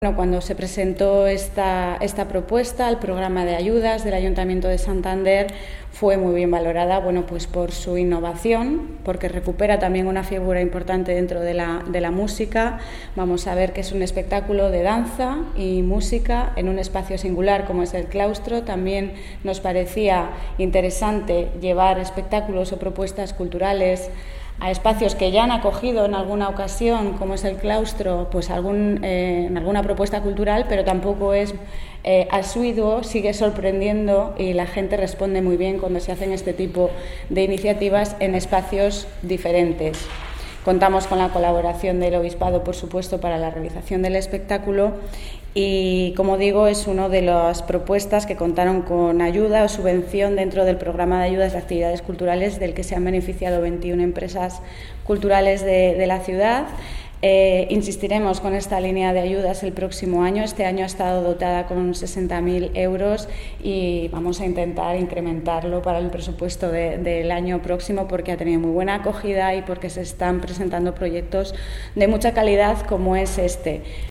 Bueno, cuando se presentó esta propuesta, el programa de ayudas del Ayuntamiento de Santander fue muy bien valorada, bueno, pues por su innovación, porque recupera también una figura importante dentro de la música. Vamos a ver que es un espectáculo de danza y música en un espacio singular como es el claustro. También nos parecía interesante llevar espectáculos o propuestas culturales a espacios que ya han acogido en alguna ocasión, como es el claustro, pues en alguna propuesta cultural, pero tampoco es asiduo, sigue sorprendiendo y la gente responde muy bien cuando se hacen este tipo de iniciativas en espacios diferentes. Contamos con la colaboración del Obispado, por supuesto, para la realización del espectáculo y, como digo, es una de las propuestas que contaron con ayuda o subvención dentro del programa de ayudas de actividades culturales del que se han beneficiado 21 empresas culturales de la ciudad. Insistiremos con esta línea de ayudas el próximo año. Este año ha estado dotada con 60.000 euros y vamos a intentar incrementarlo para el presupuesto del año próximo porque ha tenido muy buena acogida y porque se están presentando proyectos de mucha calidad como es este.